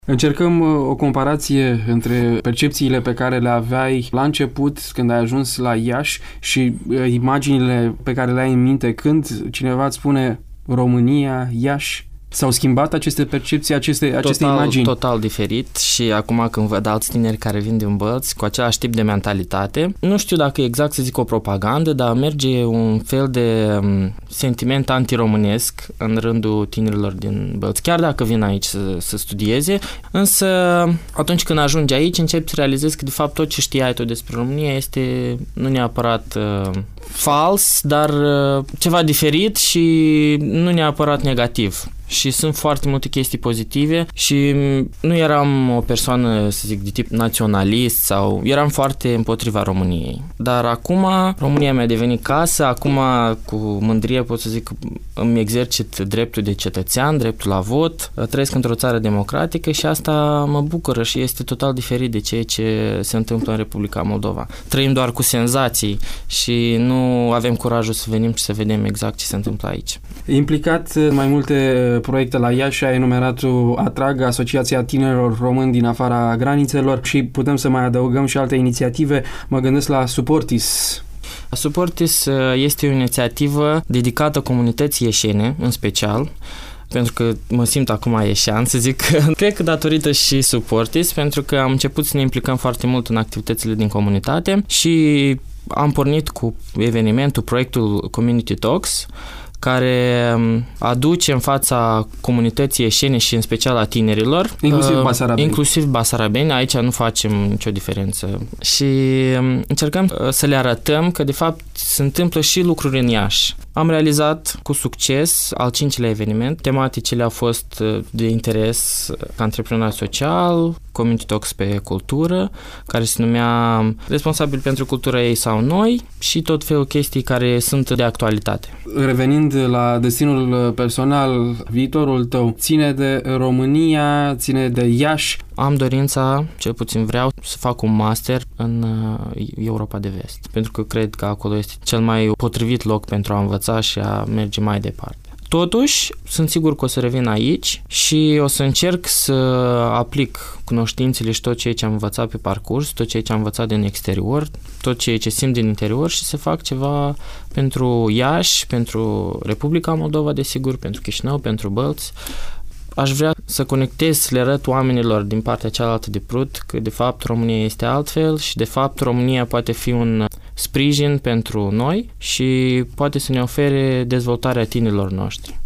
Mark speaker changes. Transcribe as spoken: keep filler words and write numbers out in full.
Speaker 1: Încercăm o comparație între percepțiile pe care le aveai la început când ai ajuns la Iași și imaginile pe care le ai în minte când cineva îți spune România, Iași. S-au schimbat aceste percepții, aceste, aceste
Speaker 2: total,
Speaker 1: imagini?
Speaker 2: Total diferit și acum când văd alți tineri care vin din Bălți cu același tip de mentalitate, nu știu dacă exact să zic o propagandă, dar merge un fel de sentiment antiromânesc în rândul tinerilor din Bălți, chiar dacă vin aici să, să studieze, însă atunci când ajungi aici începi să realizezi că de fapt tot ce știai tu despre România este nu neapărat uh, fals, dar uh, ceva diferit și nu neapărat negativ. Și sunt foarte multe chestii pozitive și nu eram o persoană, să zic, de tip naționalist sau eram foarte împotriva României. Dar acum România mi-a devenit casă, acum cu mândrie pot să zic că îmi exercit dreptul de cetățean, dreptul la vot, trăiesc într-o țară democratică și asta mă bucură și este total diferit de ceea ce se întâmplă în Republica Moldova. Trăim doar cu senzații și nu avem curajul să venim și să vedem exact ce se întâmplă aici.
Speaker 1: Implicat în mai multe proiecte la Iași, ai enumerat ATRAG, Asociația Tinerilor Români din afara granițelor, și putem să mai adăugăm și alte inițiative. Mă gândesc la Supportis.
Speaker 2: Supportis este o inițiativă dedicată comunității ieșene, în special, pentru că mă simt acum ieșean, să zic, cred că datorită și Supportis, pentru că am început să ne implicăm foarte mult în activitățile din comunitate și am pornit cu evenimentul, proiectul Community Talks, care aduce în fața comunității ieșene și în special a tinerilor.
Speaker 1: Inclusiv basarabeni.
Speaker 2: Inclusiv basarabeni, aici nu facem nicio diferență. Și încercăm să le arătăm că de fapt se întâmplă și lucruri în Iași. Am realizat cu succes al cincilea eveniment. Tematicile au fost de interes ca antreprenor social, Community Talks pe cultură, care se numea Responsabil pentru cultura ei sau noi, și tot felul chestii care sunt de actualitate.
Speaker 1: Revenind la destinul personal, viitorul tău ține de România, ține de Iași?
Speaker 2: Am dorința, cel puțin vreau, să fac un master în Europa de Vest, pentru că cred că acolo este cel mai potrivit loc pentru a învăța și a merge mai departe. Totuși, sunt sigur că o să revin aici și o să încerc să aplic cunoștințele și tot ceea ce am învățat pe parcurs, tot ceea ce am învățat din exterior, tot ceea ce simt din interior și să fac ceva pentru Iași, pentru Republica Moldova, desigur, pentru Chișinău, pentru Bălți. Aș vrea să conectez, să le arăt oamenilor din partea cealaltă de Prut că de fapt România este altfel și de fapt România poate fi un sprijin pentru noi și poate să ne ofere dezvoltarea tinerilor noștri.